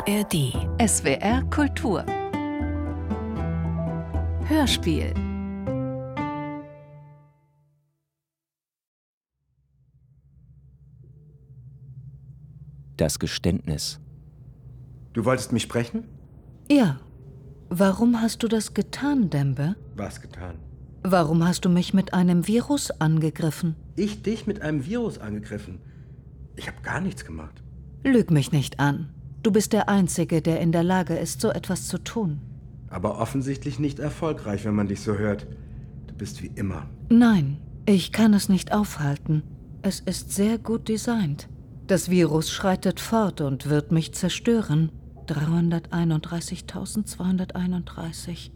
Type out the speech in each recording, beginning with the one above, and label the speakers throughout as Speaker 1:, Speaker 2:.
Speaker 1: ARD.
Speaker 2: SWR Kultur. Hörspiel.
Speaker 3: Das Geständnis.
Speaker 4: Du wolltest mich sprechen?
Speaker 5: Ja. Warum hast du das getan, Dembe?
Speaker 4: Was getan?
Speaker 5: Warum hast du mich mit einem Virus angegriffen?
Speaker 4: Ich dich mit einem Virus angegriffen? Ich habe gar nichts gemacht.
Speaker 5: Lüg mich nicht an. Du bist der Einzige, der in der Lage ist, so etwas zu tun.
Speaker 4: Aber offensichtlich nicht erfolgreich, wenn man dich so hört. Du bist wie immer.
Speaker 5: Nein, ich kann es nicht aufhalten. Es ist sehr gut designt. Das Virus schreitet fort und wird mich zerstören. 331.231,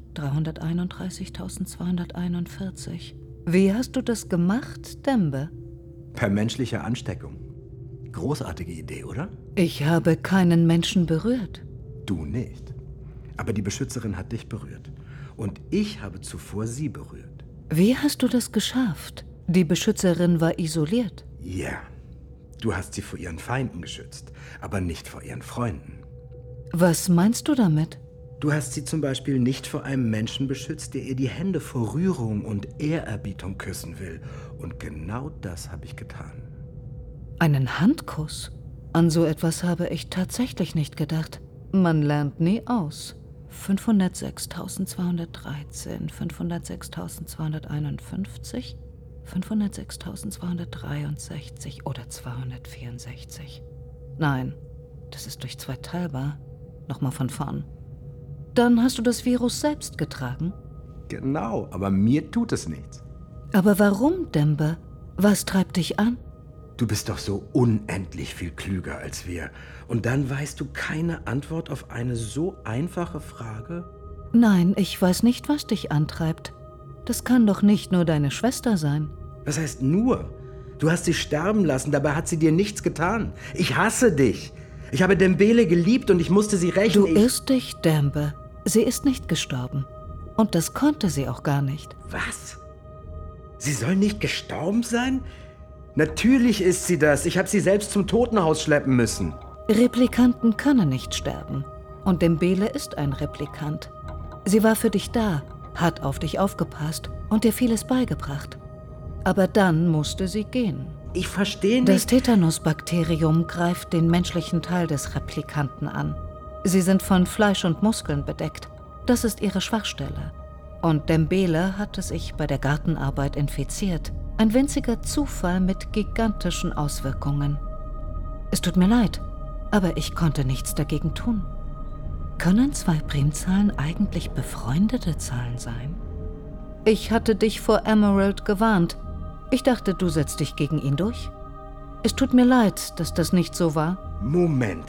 Speaker 5: 331.241. Wie hast du das gemacht, Dembe?
Speaker 4: Per menschlicher Ansteckung. Großartige Idee, oder?
Speaker 5: Ich habe keinen Menschen berührt.
Speaker 4: Du nicht. Aber die Beschützerin hat dich berührt. Und ich habe zuvor sie berührt.
Speaker 5: Wie hast du das geschafft? Die Beschützerin war isoliert.
Speaker 4: Ja. Du hast sie vor ihren Feinden geschützt, aber nicht vor ihren Freunden.
Speaker 5: Was meinst du damit?
Speaker 4: Du hast sie zum Beispiel nicht vor einem Menschen beschützt, der ihr die Hände vor Rührung und Ehrerbietung küssen will. Und genau das habe ich getan.
Speaker 5: Einen Handkuss? An so etwas habe ich tatsächlich nicht gedacht. Man lernt nie aus. 506.213, 506.251, 506.263 oder 264. Nein, das ist durch 2 teilbar. Nochmal von vorn. Dann hast du das Virus selbst getragen?
Speaker 4: Genau, aber mir tut es nichts.
Speaker 5: Aber warum, Dembe? Was treibt dich an?
Speaker 4: Du bist doch so unendlich viel klüger als wir. Und dann weißt du keine Antwort auf eine so einfache Frage?
Speaker 5: Nein, ich weiß nicht, was dich antreibt. Das kann doch nicht nur deine Schwester sein.
Speaker 4: Was heißt nur? Du hast sie sterben lassen, dabei hat sie dir nichts getan. Ich hasse dich. Ich habe Dembele geliebt und ich musste sie rächen.
Speaker 5: Du irrst dich, Dembe. Sie ist nicht gestorben. Und das konnte sie auch gar nicht.
Speaker 4: Was? Sie soll nicht gestorben sein? Natürlich ist sie das. Ich habe sie selbst zum Totenhaus schleppen müssen.
Speaker 5: Replikanten können nicht sterben. Und Dembele ist ein Replikant. Sie war für dich da, hat auf dich aufgepasst und dir vieles beigebracht. Aber dann musste sie gehen.
Speaker 4: Ich verstehe nicht.
Speaker 5: Das Tetanusbakterium greift den menschlichen Teil des Replikanten an. Sie sind von Fleisch und Muskeln bedeckt. Das ist ihre Schwachstelle. Und Dembele hatte sich bei der Gartenarbeit infiziert. Ein winziger Zufall mit gigantischen Auswirkungen. Es tut mir leid, aber ich konnte nichts dagegen tun. Können 2 Primzahlen eigentlich befreundete Zahlen sein? Ich hatte dich vor Emerald gewarnt. Ich dachte, du setzt dich gegen ihn durch. Es tut mir leid, dass das nicht so war.
Speaker 4: Moment.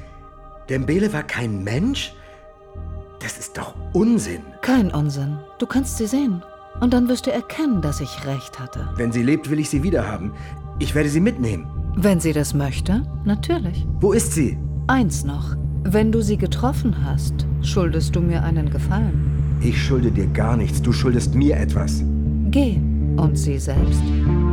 Speaker 4: Dembele war kein Mensch? Das ist doch Unsinn.
Speaker 5: Kein Unsinn. Du kannst sie sehen. Und dann wirst du erkennen, dass ich recht hatte.
Speaker 4: Wenn sie lebt, will ich sie wiederhaben. Ich werde sie mitnehmen.
Speaker 5: Wenn sie das möchte, natürlich.
Speaker 4: Wo ist sie?
Speaker 5: Eins noch. Wenn du sie getroffen hast, schuldest du mir einen Gefallen.
Speaker 4: Ich schulde dir gar nichts. Du schuldest mir etwas.
Speaker 5: Geh. Und sie selbst.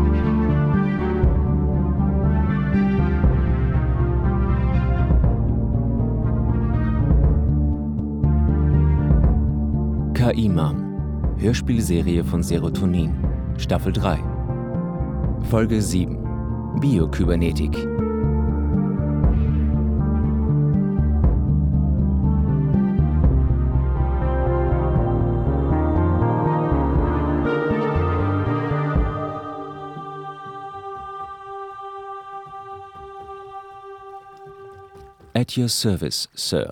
Speaker 3: K.I.M.A.M. Hörspielserie von Serotonin. Staffel 3. Folge 7. Biokybernetik. At your service, Sir.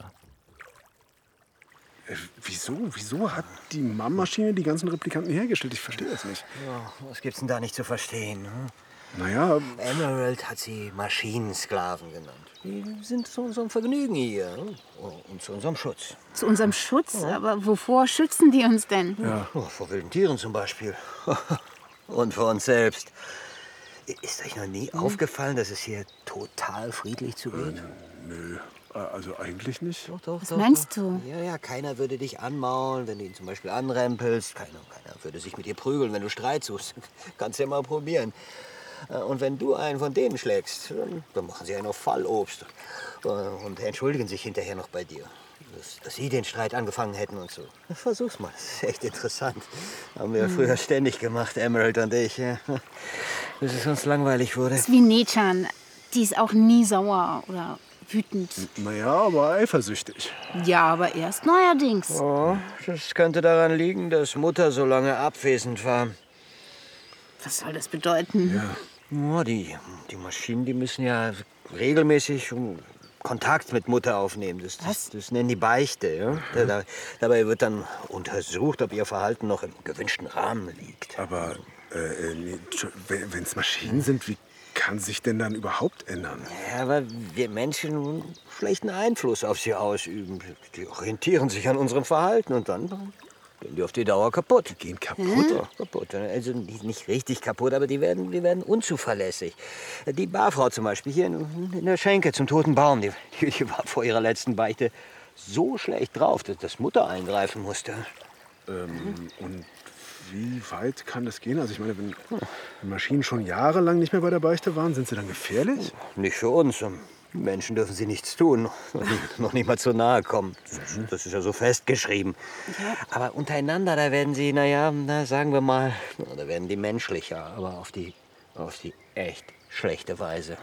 Speaker 6: Wieso hat die MAM-Maschine die ganzen Replikanten hergestellt? Ich verstehe das nicht.
Speaker 7: Ja, was gibt's denn da nicht zu verstehen? Hm?
Speaker 6: Naja,
Speaker 7: Emerald hat sie Maschinensklaven genannt. Die sind zu unserem Vergnügen hier und zu unserem Schutz.
Speaker 8: Zu unserem Schutz? Aber wovor schützen die uns denn?
Speaker 6: ja.
Speaker 7: Oh, vor wilden Tieren zum Beispiel. Und vor uns selbst. Ist euch noch nie aufgefallen, dass es hier total friedlich zugeht?
Speaker 6: Nö, also eigentlich nicht.
Speaker 7: Doch,
Speaker 8: Was meinst du?
Speaker 7: Ja, keiner würde dich anmaulen, wenn du ihn zum Beispiel anrempelst. Keiner würde sich mit dir prügeln, wenn du Streit suchst. Kannst ja mal probieren. Und wenn du einen von denen schlägst, dann machen sie einen auf Fallobst und entschuldigen sich hinterher noch bei dir. Dass sie den Streit angefangen hätten und so. Versuch's mal, das ist echt interessant. Haben wir früher ständig gemacht, Emerald und ich. Ja. Bis es uns langweilig wurde.
Speaker 8: Das ist wie Nechan. Die ist auch nie sauer oder wütend.
Speaker 6: Naja, aber eifersüchtig.
Speaker 8: Ja, aber erst neuerdings.
Speaker 7: Oh, das könnte daran liegen, dass Mutter so lange abwesend war.
Speaker 8: Was soll das bedeuten?
Speaker 7: Ja. Oh, die Maschinen, die müssen ja regelmäßig Kontakt mit Mutter aufnehmen. Das nennen die Beichte. Ja? Dabei wird dann untersucht, ob ihr Verhalten noch im gewünschten Rahmen liegt.
Speaker 6: Aber wenn es Maschinen sind, wie kann sich denn dann überhaupt ändern?
Speaker 7: Ja, weil wir Menschen einen schlechten Einfluss auf sie ausüben. Die orientieren sich an unserem Verhalten und dann gehen die auf die Dauer kaputt.
Speaker 6: Die gehen kaputt?
Speaker 7: Ja, kaputt. Also nicht richtig kaputt, aber die werden unzuverlässig. Die Barfrau zum Beispiel hier in der Schenke zum Toten Baum, die war vor ihrer letzten Beichte so schlecht drauf, dass Mutter eingreifen musste.
Speaker 6: Und wie weit kann das gehen? Also ich meine, wenn Maschinen schon jahrelang nicht mehr bei der Beichte waren, sind sie dann gefährlich?
Speaker 7: Nicht für uns. Menschen dürfen sie nichts tun, noch nicht mal zu nahe kommen. Das ist ja so festgeschrieben. Ja. Aber untereinander, da werden sie, sagen wir mal, da werden die menschlicher, aber auf die echt schlechte Weise.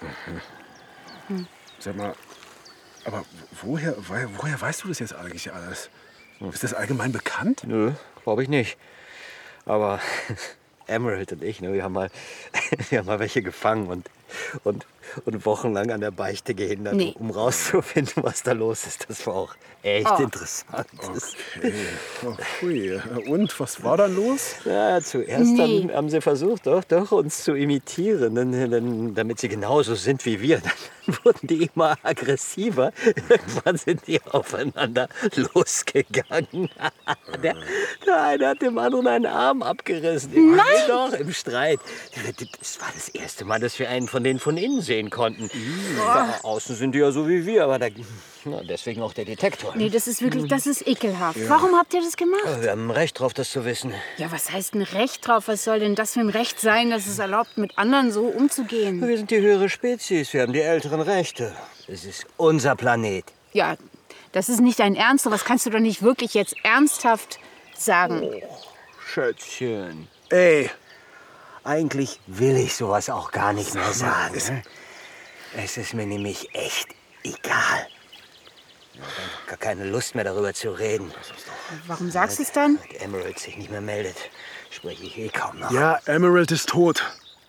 Speaker 6: Sag mal, aber woher weißt du das jetzt eigentlich alles? Ist das allgemein bekannt?
Speaker 7: Nö, glaube ich nicht. Aber Emerald und ich, wir haben mal welche gefangen und wochenlang an der Beichte gehindert, um rauszufinden, was da los ist. Das war auch echt interessant.
Speaker 6: Okay. Hui. Und, was war dann los?
Speaker 7: Ja, zuerst haben sie versucht, doch uns zu imitieren, damit sie genauso sind wie wir. Dann wurden die immer aggressiver. Irgendwann sind die aufeinander losgegangen. Der eine hat dem anderen einen Arm abgerissen. Nein! Doch, im Streit. Das war das erste Mal, dass wir einen von denen von innen sehen konnten. Außen sind die ja so wie wir, aber deswegen auch der Detektor.
Speaker 8: Nee, das ist ekelhaft. Ja. Warum habt ihr das gemacht?
Speaker 7: Wir haben ein Recht drauf, das zu wissen.
Speaker 8: Ja, was heißt ein Recht drauf? Was soll denn das für ein Recht sein, dass es erlaubt, mit anderen so umzugehen?
Speaker 7: Wir sind die höhere Spezies, wir haben die älteren Rechte. Es ist unser Planet.
Speaker 8: Ja, das ist nicht dein Ernst. Was kannst du doch nicht wirklich jetzt ernsthaft sagen?
Speaker 7: Oh, Schätzchen.
Speaker 6: Ey.
Speaker 7: Eigentlich will ich sowas auch gar nicht mehr sagen. Es ist mir nämlich echt egal. Ich habe gar keine Lust mehr, darüber zu reden.
Speaker 8: Warum sagst du es dann?
Speaker 7: Wenn Emerald sich nicht mehr meldet, spreche ich kaum noch.
Speaker 6: Ja, Emerald ist tot.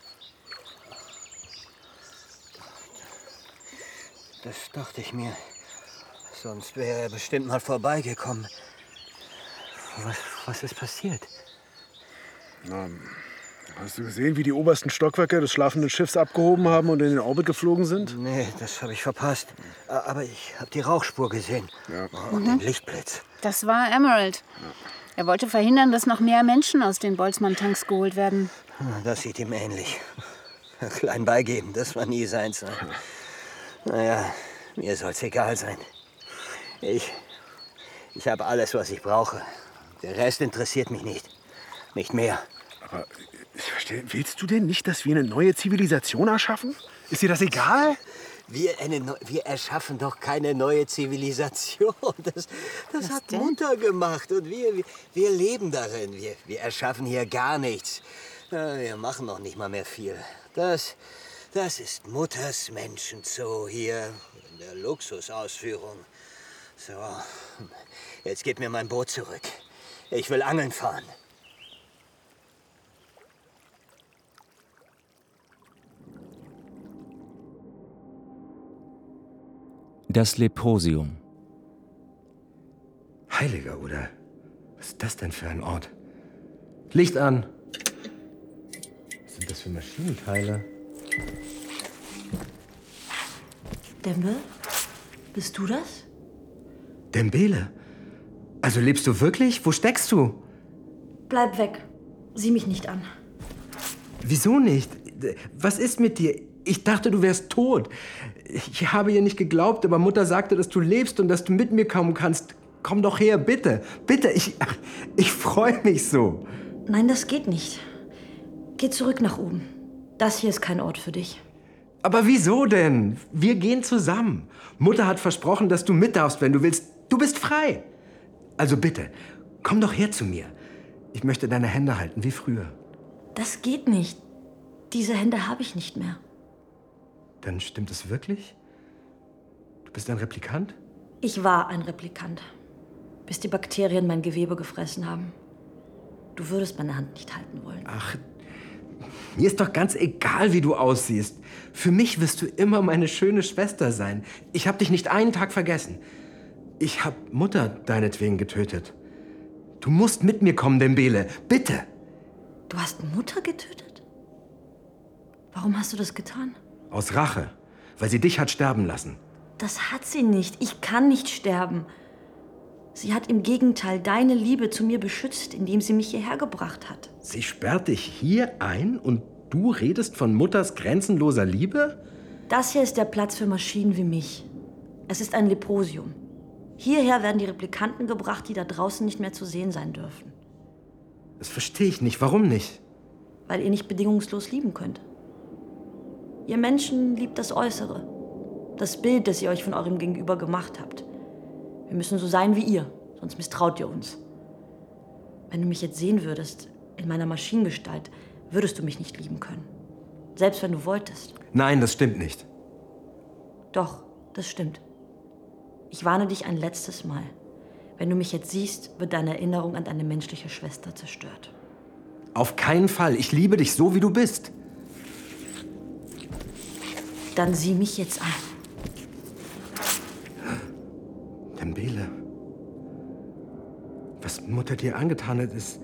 Speaker 7: Das dachte ich mir. Sonst wäre er bestimmt mal vorbeigekommen. Was ist passiert?
Speaker 6: Hast du gesehen, wie die obersten Stockwerke des schlafenden Schiffs abgehoben haben und in den Orbit geflogen sind?
Speaker 7: Nee, das habe ich verpasst. Aber ich habe die Rauchspur gesehen. Ja. Und den Lichtblitz.
Speaker 8: Das war Emerald. Ja. Er wollte verhindern, dass noch mehr Menschen aus den Boltzmann-Tanks geholt werden.
Speaker 7: Das sieht ihm ähnlich. Klein beigeben, das war nie seins. Naja, mir soll's egal sein. Ich habe alles, was ich brauche. Der Rest interessiert mich nicht. Nicht mehr.
Speaker 6: Aber ich verstehe, willst du denn nicht, dass wir eine neue Zivilisation erschaffen? Ist dir das egal?
Speaker 7: Wir erschaffen doch keine neue Zivilisation. Das hat Mutter gemacht und wir leben darin. Wir erschaffen hier gar nichts. Wir machen noch nicht mal mehr viel. Das ist Mutters Menschenzoo hier in der Luxusausführung. So, jetzt gib mir mein Boot zurück. Ich will angeln fahren.
Speaker 3: Das Leposium.
Speaker 4: Heiliger Oder, was ist das denn für ein Ort? Licht an! Was sind das für Maschinenteile?
Speaker 1: Dembe, bist du das?
Speaker 4: Dembele? Also lebst du wirklich? Wo steckst du?
Speaker 1: Bleib weg. Sieh mich nicht an.
Speaker 4: Wieso nicht? Was ist mit dir? Ich dachte, du wärst tot. Ich habe ihr nicht geglaubt, aber Mutter sagte, dass du lebst und dass du mit mir kommen kannst. Komm doch her, bitte. Bitte, ich freue mich so.
Speaker 1: Nein, das geht nicht. Geh zurück nach oben. Das hier ist kein Ort für dich.
Speaker 4: Aber wieso denn? Wir gehen zusammen. Mutter hat versprochen, dass du mit darfst, wenn du willst. Du bist frei. Also bitte, komm doch her zu mir. Ich möchte deine Hände halten, wie früher.
Speaker 1: Das geht nicht. Diese Hände habe ich nicht mehr.
Speaker 4: Dann stimmt es wirklich? Du bist ein Replikant?
Speaker 1: Ich war ein Replikant, bis die Bakterien mein Gewebe gefressen haben. Du würdest meine Hand nicht halten wollen.
Speaker 4: Ach, mir ist doch ganz egal, wie du aussiehst. Für mich wirst du immer meine schöne Schwester sein. Ich habe dich nicht einen Tag vergessen. Ich habe Mutter deinetwegen getötet. Du musst mit mir kommen, Dembele. Bitte.
Speaker 1: Du hast Mutter getötet? Warum hast du das getan?
Speaker 4: Aus Rache, weil sie dich hat sterben lassen.
Speaker 1: Das hat sie nicht. Ich kann nicht sterben. Sie hat im Gegenteil deine Liebe zu mir beschützt, indem sie mich hierher gebracht hat.
Speaker 4: Sie sperrt dich hier ein und du redest von Mutters grenzenloser Liebe?
Speaker 1: Das hier ist der Platz für Maschinen wie mich. Es ist ein Leposium. Hierher werden die Replikanten gebracht, die da draußen nicht mehr zu sehen sein dürfen.
Speaker 4: Das verstehe ich nicht. Warum nicht?
Speaker 1: Weil ihr nicht bedingungslos lieben könnt. Ihr Menschen liebt das Äußere. Das Bild, das ihr euch von eurem Gegenüber gemacht habt. Wir müssen so sein wie ihr, sonst misstraut ihr uns. Wenn du mich jetzt sehen würdest, in meiner Maschinengestalt, würdest du mich nicht lieben können. Selbst wenn du wolltest.
Speaker 4: Nein, das stimmt nicht.
Speaker 1: Doch, das stimmt. Ich warne dich ein letztes Mal. Wenn du mich jetzt siehst, wird deine Erinnerung an deine menschliche Schwester zerstört.
Speaker 4: Auf keinen Fall. Ich liebe dich so, wie du bist.
Speaker 1: Dann sieh mich jetzt an.
Speaker 4: Dembele, was Mutter dir angetan hat, ist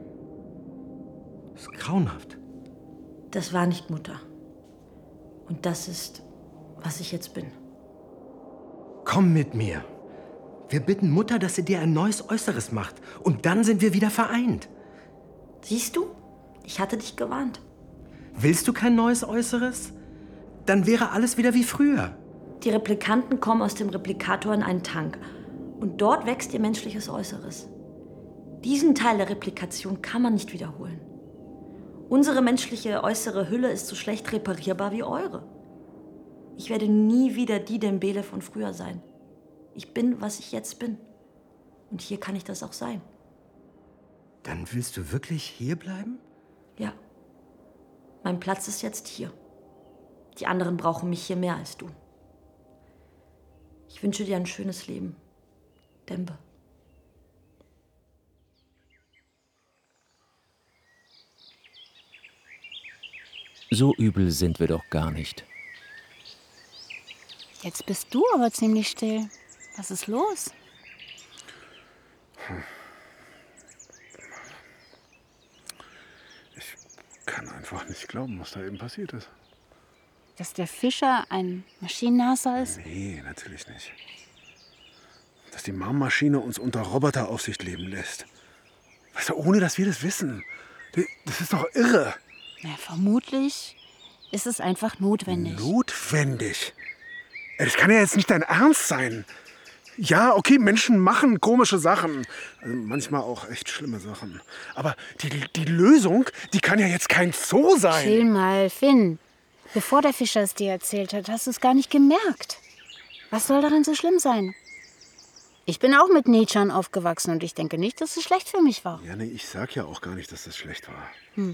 Speaker 4: grauenhaft.
Speaker 1: Das war nicht Mutter. Und das ist, was ich jetzt bin.
Speaker 4: Komm mit mir. Wir bitten Mutter, dass sie dir ein neues Äußeres macht. Und dann sind wir wieder vereint.
Speaker 1: Siehst du? Ich hatte dich gewarnt.
Speaker 4: Willst du kein neues Äußeres? Dann wäre alles wieder wie früher.
Speaker 1: Die Replikanten kommen aus dem Replikator in einen Tank. Und dort wächst ihr menschliches Äußeres. Diesen Teil der Replikation kann man nicht wiederholen. Unsere menschliche äußere Hülle ist so schlecht reparierbar wie eure. Ich werde nie wieder die Dembele von früher sein. Ich bin, was ich jetzt bin. Und hier kann ich das auch sein.
Speaker 4: Dann willst du wirklich hier bleiben?
Speaker 1: Ja. Mein Platz ist jetzt hier. Die anderen brauchen mich hier mehr als du. Ich wünsche dir ein schönes Leben, Dembe.
Speaker 3: So übel sind wir doch gar nicht.
Speaker 8: Jetzt bist du aber ziemlich still. Was ist los?
Speaker 6: Ich kann einfach nicht glauben, was da eben passiert ist.
Speaker 8: Dass der Fischer ein Maschinennasser ist?
Speaker 6: Nee, natürlich nicht. Dass die Marmmaschine uns unter Roboteraufsicht leben lässt. Weißt du, ohne dass wir das wissen. Das ist doch irre.
Speaker 8: Na, vermutlich ist es einfach notwendig.
Speaker 6: Notwendig? Das kann ja jetzt nicht dein Ernst sein. Ja, okay, Menschen machen komische Sachen. Also manchmal auch echt schlimme Sachen. Aber die Lösung, die kann ja jetzt kein Zoo sein.
Speaker 8: Chill mal, Finn. Bevor der Fischer es dir erzählt hat, hast du es gar nicht gemerkt. Was soll daran so schlimm sein? Ich bin auch mit Nietzsche aufgewachsen und ich denke nicht, dass es schlecht für mich war.
Speaker 6: Ja, nee, ich sag ja auch gar nicht, dass das schlecht war.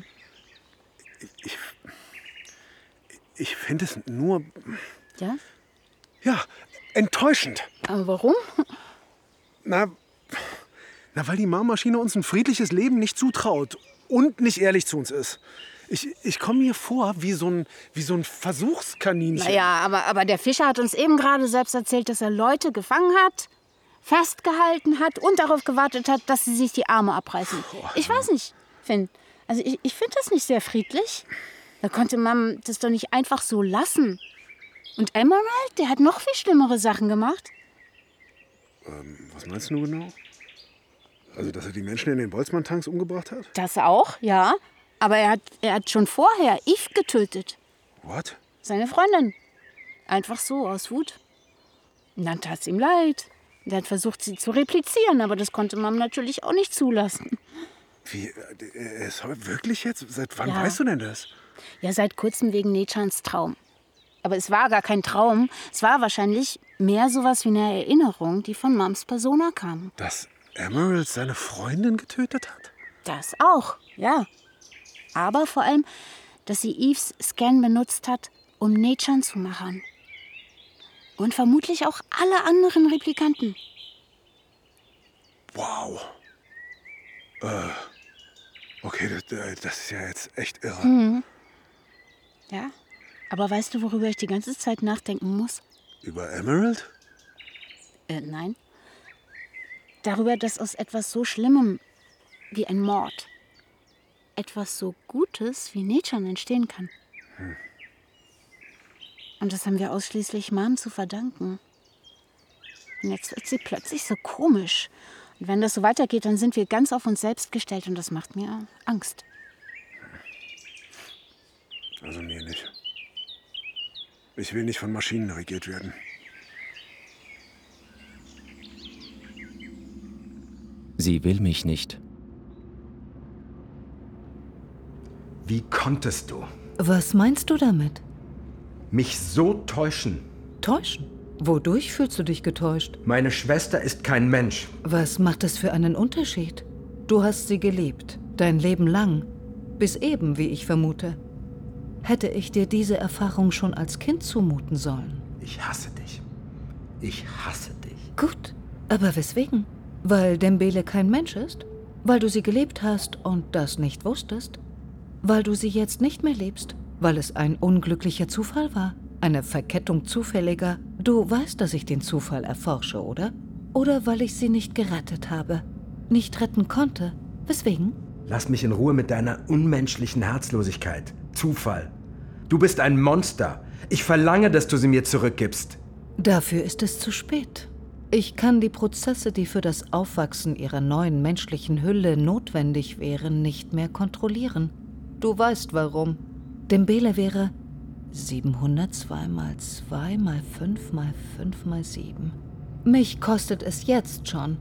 Speaker 6: Ich finde es nur,
Speaker 8: Ja?
Speaker 6: ja, enttäuschend.
Speaker 8: Aber warum?
Speaker 6: Na, weil die Marmmaschine uns ein friedliches Leben nicht zutraut und nicht ehrlich zu uns ist. Ich komme mir vor wie so ein Versuchskaninchen.
Speaker 8: Naja, aber der Fischer hat uns eben gerade selbst erzählt, dass er Leute gefangen hat, festgehalten hat und darauf gewartet hat, dass sie sich die Arme abreißen. Ich weiß nicht, Finn. Also ich finde das nicht sehr friedlich. Da konnte man das doch nicht einfach so lassen. Und Emerald, der hat noch viel schlimmere Sachen gemacht.
Speaker 6: Was meinst du genau? Also, dass er die Menschen in den Boltzmann-Tanks umgebracht hat?
Speaker 8: Das auch, ja. Aber er hat schon vorher Yves getötet.
Speaker 6: What?
Speaker 8: Seine Freundin. Einfach so, aus Wut. Und dann tat es ihm leid. Er hat versucht, sie zu replizieren, aber das konnte man natürlich auch nicht zulassen.
Speaker 6: Wie? Er ist wirklich jetzt? Seit wann
Speaker 8: Ja.
Speaker 6: weißt du denn das?
Speaker 8: Ja, seit kurzem wegen Nechans Traum. Aber es war gar kein Traum. Es war wahrscheinlich mehr sowas wie eine Erinnerung, die von Mams Persona kam.
Speaker 6: Dass Emerald seine Freundin getötet hat?
Speaker 8: Das auch, ja. Aber vor allem, dass sie Eves Scan benutzt hat, um Nechan zu machen. Und vermutlich auch alle anderen Replikanten.
Speaker 6: Wow. Okay, das ist ja jetzt echt irre.
Speaker 8: Ja, aber weißt du, worüber ich die ganze Zeit nachdenken muss?
Speaker 6: Über Emerald?
Speaker 8: Nein. Darüber, dass aus etwas so Schlimmem wie ein Mord etwas so Gutes wie Nechan entstehen kann. Und das haben wir ausschließlich Mom zu verdanken. Und jetzt wird sie plötzlich so komisch. Und wenn das so weitergeht, dann sind wir ganz auf uns selbst gestellt und das macht mir Angst.
Speaker 6: Also mir nicht. Ich will nicht von Maschinen regiert werden.
Speaker 3: Sie will mich nicht.
Speaker 4: Wie konntest du
Speaker 5: Was meinst du damit?
Speaker 4: mich so täuschen?
Speaker 5: Täuschen? Wodurch fühlst du dich getäuscht?
Speaker 4: Meine Schwester ist kein Mensch.
Speaker 5: Was macht es für einen Unterschied? Du hast sie geliebt, dein Leben lang. Bis eben, wie ich vermute. Hätte ich dir diese Erfahrung schon als Kind zumuten sollen?
Speaker 4: Ich hasse dich. Ich hasse dich.
Speaker 5: Gut, aber weswegen? Weil Dembele kein Mensch ist? Weil du sie gelebt hast und das nicht wusstest? Weil du sie jetzt nicht mehr liebst? Weil es ein unglücklicher Zufall war? Eine Verkettung zufälliger? Du weißt, dass ich den Zufall erforsche, oder? Oder weil ich sie nicht gerettet habe? Nicht retten konnte? Weswegen?
Speaker 4: Lass mich in Ruhe mit deiner unmenschlichen Herzlosigkeit. Zufall. Du bist ein Monster. Ich verlange, dass du sie mir zurückgibst.
Speaker 5: Dafür ist es zu spät. Ich kann die Prozesse, die für das Aufwachsen ihrer neuen menschlichen Hülle notwendig wären, nicht mehr kontrollieren. Du weißt warum. Dembele wäre 702 mal 2 mal 5 mal 5 mal 7. Mich kostet es jetzt schon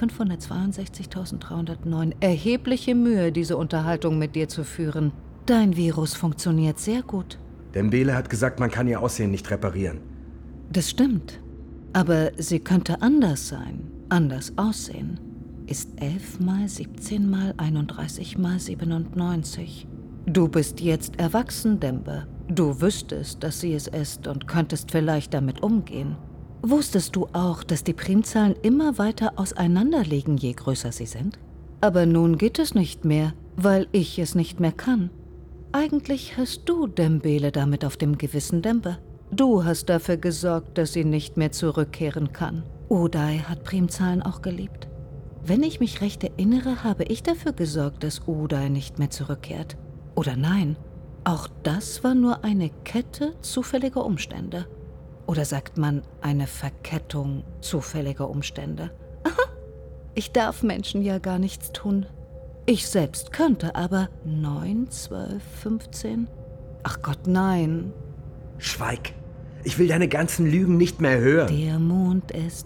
Speaker 5: 562.309 erhebliche Mühe, diese Unterhaltung mit dir zu führen. Dein Virus funktioniert sehr gut.
Speaker 4: Dembele hat gesagt, man kann ihr Aussehen nicht reparieren.
Speaker 5: Das stimmt. Aber sie könnte anders sein, anders aussehen. Ist 11 mal 17 mal 31 mal 97. Du bist jetzt erwachsen, Dembe. Du wüsstest, dass sie es ist und könntest vielleicht damit umgehen. Wusstest du auch, dass die Primzahlen immer weiter auseinanderliegen, je größer sie sind? Aber nun geht es nicht mehr, weil ich es nicht mehr kann. Eigentlich hast du Dembele damit auf dem Gewissen, Dembe. Du hast dafür gesorgt, dass sie nicht mehr zurückkehren kann. Uday hat Primzahlen auch geliebt. Wenn ich mich recht erinnere, habe ich dafür gesorgt, dass Uday nicht mehr zurückkehrt. Oder nein, auch das war nur eine Kette zufälliger Umstände. Oder sagt man eine Verkettung zufälliger Umstände? Aha, ich darf Menschen ja gar nichts tun. Ich selbst könnte, aber 9, 12, 15? Ach Gott, nein.
Speaker 4: Schweig. Ich will deine ganzen Lügen nicht mehr hören.
Speaker 5: Der Mond ist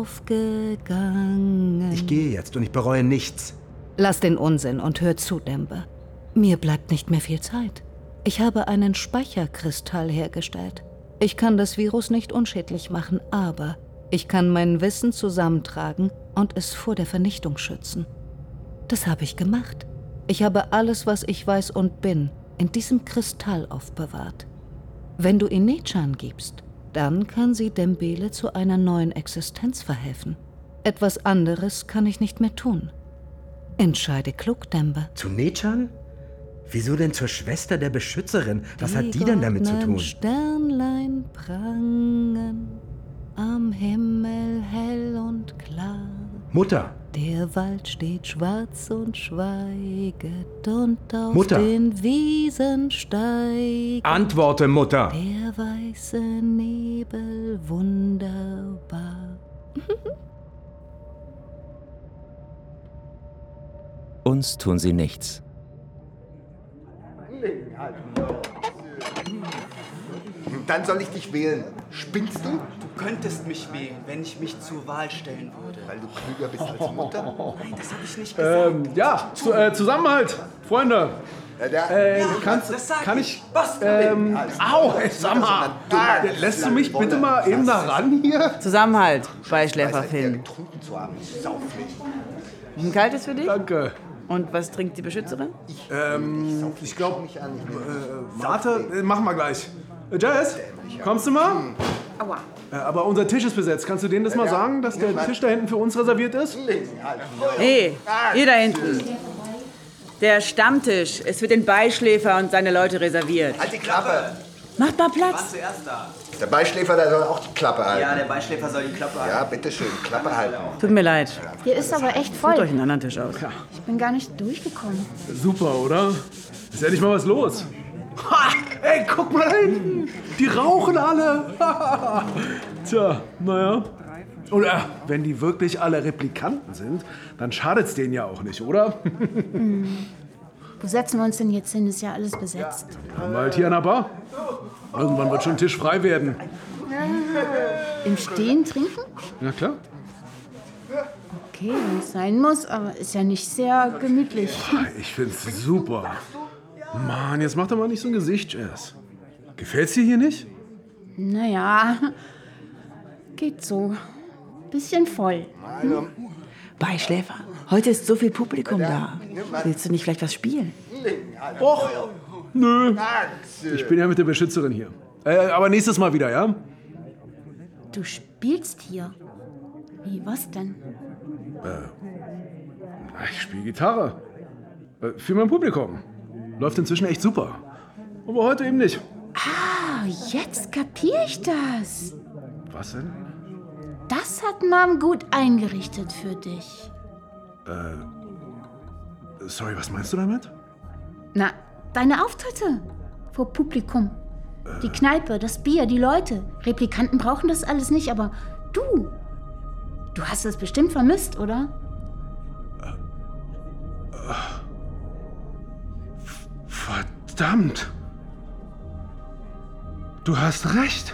Speaker 5: aufgegangen.
Speaker 4: Ich gehe jetzt und ich bereue nichts.
Speaker 5: Lass den Unsinn und hör zu, Dembe. Mir bleibt nicht mehr viel Zeit. Ich habe einen Speicherkristall hergestellt. Ich kann das Virus nicht unschädlich machen, aber ich kann mein Wissen zusammentragen und es vor der Vernichtung schützen. Das habe ich gemacht. Ich habe alles, was ich weiß und bin, in diesem Kristall aufbewahrt. Wenn du ihn Nechan gibst, dann kann sie Dembele zu einer neuen Existenz verhelfen. Etwas anderes kann ich nicht mehr tun. Entscheide klug, Dembe.
Speaker 4: Zu Nechan? Wieso denn zur Schwester der Beschützerin? Was hat die denn damit zu tun?
Speaker 5: Sternlein prangen, am Himmel hell und klar.
Speaker 4: Mutter!
Speaker 5: Der Wald steht schwarz und schweiget und auf
Speaker 4: Mutter.
Speaker 5: den Wiesen steigt
Speaker 4: Antworte, Mutter!
Speaker 5: der weiße Nebel wunderbar.
Speaker 3: Uns tun sie nichts.
Speaker 9: Dann soll ich dich wählen. Spinnst du?
Speaker 10: Du könntest mich wählen, wenn ich mich zur Wahl stellen würde.
Speaker 9: Weil du klüger bist als Mutter?
Speaker 10: Nein, das habe ich nicht gesagt.
Speaker 11: Zusammenhalt, Freunde.
Speaker 6: Kann ich... Au, sag mal. Lässt du mich bitte mal eben da ran hier?
Speaker 11: Zusammenhalt, Beischläfer Finn. Ein kaltes für dich?
Speaker 6: Danke.
Speaker 11: Und was trinkt die Beschützerin?
Speaker 6: Ich glaube, Mate, machen wir gleich. Jess, kommst du mal?
Speaker 11: Aua.
Speaker 6: Aber unser Tisch ist besetzt. Kannst du denen das mal sagen, dass der Tisch da hinten für uns reserviert ist?
Speaker 11: Hey, ihr da hinten. Der Stammtisch ist für den Beischläfer und seine Leute reserviert.
Speaker 9: Halt die Klappe!
Speaker 11: Macht mal Platz.
Speaker 10: Was zuerst da?
Speaker 9: Der Beischläfer, der soll auch die Klappe halten.
Speaker 10: Ja, der Beischläfer soll die Klappe halten.
Speaker 9: Ja, bitteschön, Klappe halten.
Speaker 11: Tut mir leid.
Speaker 8: Hier ist aber echt
Speaker 11: Sucht euch
Speaker 8: voll.
Speaker 11: einen anderen Tisch aus.
Speaker 8: Ich bin gar nicht durchgekommen.
Speaker 6: Super, oder? Ist ja nicht mal was los. Ha! Ey, guck mal da hinten! Die rauchen alle! Tja, naja. Oder wenn die wirklich alle Replikanten sind, dann schadet's denen ja auch nicht, oder?
Speaker 8: Wo setzen wir uns denn jetzt hin? Ist ja alles besetzt.
Speaker 6: Haben wir halt hier an der Bar. Irgendwann wird schon ein Tisch frei werden.
Speaker 8: Im Stehen trinken?
Speaker 6: Na klar.
Speaker 8: Okay, wenn es sein muss, aber ist ja nicht sehr gemütlich.
Speaker 6: Ich find's super. Mann, jetzt mach doch mal nicht so ein Gesicht, Jess. Gefällt's dir hier nicht?
Speaker 8: Naja, geht so. Bisschen voll.
Speaker 11: Beischläfer, heute ist so viel Publikum da. Willst du nicht vielleicht was spielen?
Speaker 6: Och, nö. Ich bin ja mit der Beschützerin hier. Aber nächstes Mal wieder, ja?
Speaker 8: Du spielst hier? Wie, was denn?
Speaker 6: Ich spiele Gitarre. Für mein Publikum. Läuft inzwischen echt super. Aber heute eben nicht.
Speaker 8: Ah, jetzt kapier ich das.
Speaker 6: Was denn?
Speaker 8: Das hat Mom gut eingerichtet für dich.
Speaker 6: Sorry, was meinst du damit?
Speaker 8: Na, deine Auftritte vor Publikum. Die Kneipe, das Bier, die Leute. Replikanten brauchen das alles nicht, aber du hast es bestimmt vermisst, oder?
Speaker 6: Verdammt! Du hast recht.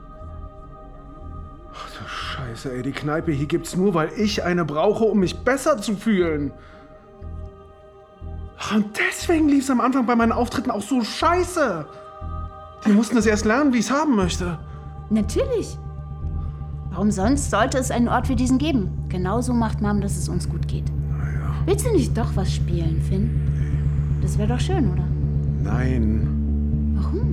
Speaker 6: Ach du Scheiße, ey, die Kneipe hier gibt's nur, weil ich eine brauche, um mich besser zu fühlen. Ach, und deswegen lief's am Anfang bei meinen Auftritten auch so scheiße. Die mussten es erst lernen, wie ich's haben möchte.
Speaker 8: Natürlich. Warum sonst sollte es einen Ort wie diesen geben? Genauso macht Mom, dass es uns gut geht.
Speaker 6: Naja.
Speaker 8: Willst du nicht doch was spielen, Finn? Das wäre doch schön, oder?
Speaker 6: Nein.
Speaker 8: Warum?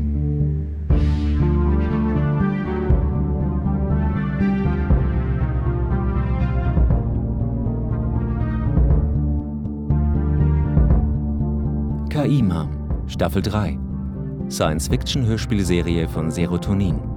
Speaker 3: KI Mom, Staffel 3. Science-Fiction-Hörspielserie von Serotonin.